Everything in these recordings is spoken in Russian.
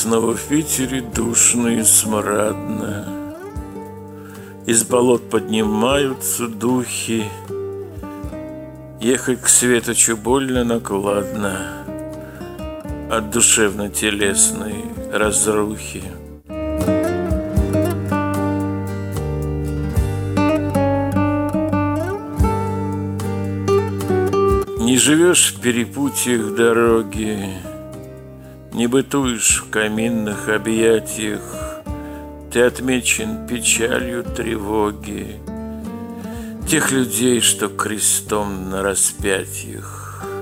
Снова в Питере душно и смрадно, из болот поднимаются духи, ехать к светочу больно накладно от душевно-телесной разрухи. Не живешь в перепутьях дороги, не бытуешь в каминных объятиях, ты отмечен печалью тревоги тех людей, что крестом на распятиях.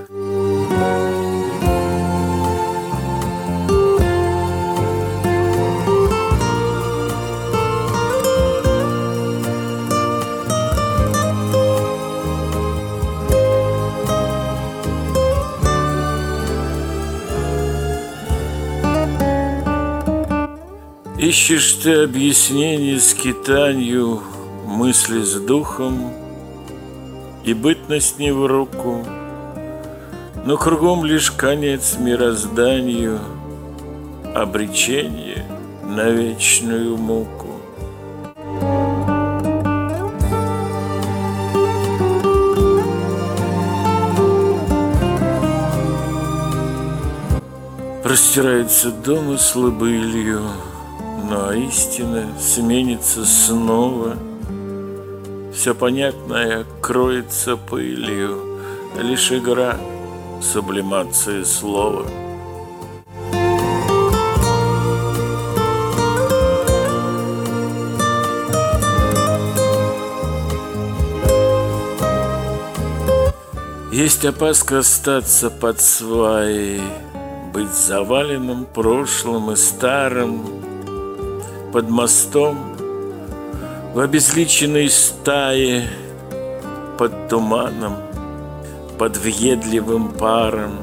Ищешь ты объяснение скитанию, мысли с духом, и бытность не в руку, но кругом лишь конец мирозданию, обречение на вечную муку. Простираются домыслы былью, но истина сменится снова. Все понятное кроется пылью, лишь игра, сублимация слова. Есть опаска остаться под сваей, быть заваленным прошлым и старым, под мостом, в обезличенной стае, под туманом, под въедливым паром.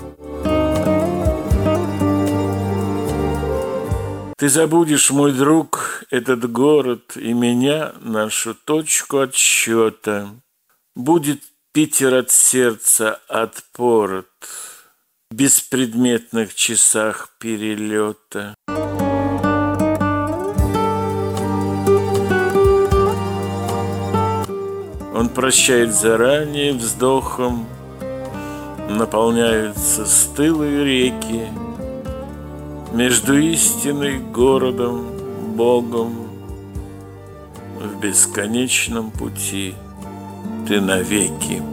Ты забудешь, мой друг, этот город и меня, нашу точку отсчета. Будет Питер от сердца отпорот в беспредметных часах перелета. Он прощает заранее вздохом, наполняются стылые реки, между истиной, городом, Богом в бесконечном пути ты навеки.